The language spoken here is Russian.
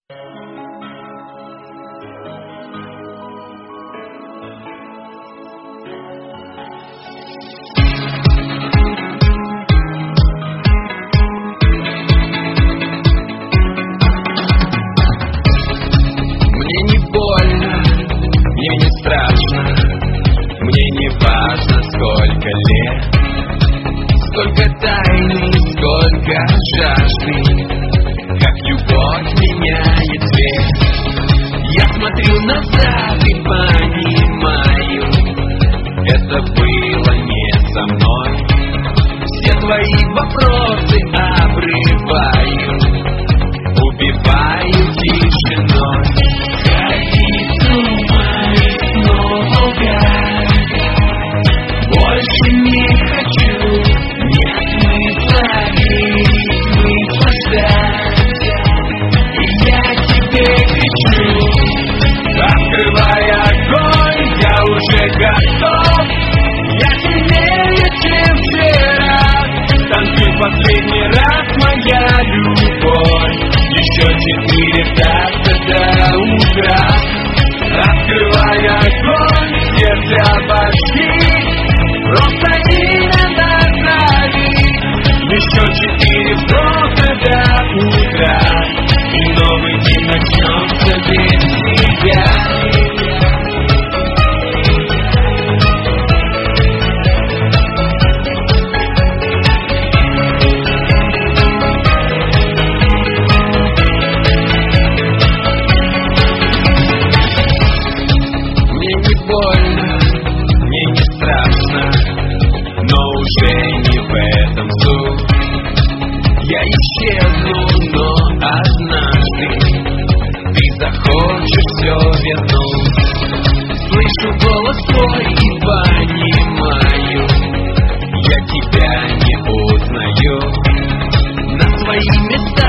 Мне не больно, мне не страшно, мне не важно, сколько лет, сколько тайны, сколько жажды, как любовь меняет цвет. Я смотрю назад и понимаю, это было не со мной. Все твои вопросы обрываю, убиваю тишиной. Ходить думать много, больше не хочу, нет смысла жить, смысла ждать. И я тебе кричу, открывай огонь, я уже готов. Я сильнее, чем вчера, танцуй последний раз, моя любовь. Еще 4 такта до утра. Открывай огонь, сердце обожги, просто иногда. Еще 4 вдоха до утра, и новый день начнется без тебя. Я исчезну, но однажды ты захочешь все вернуть. Слышу голос твой и понимаю, я тебя не узнаю. На свои места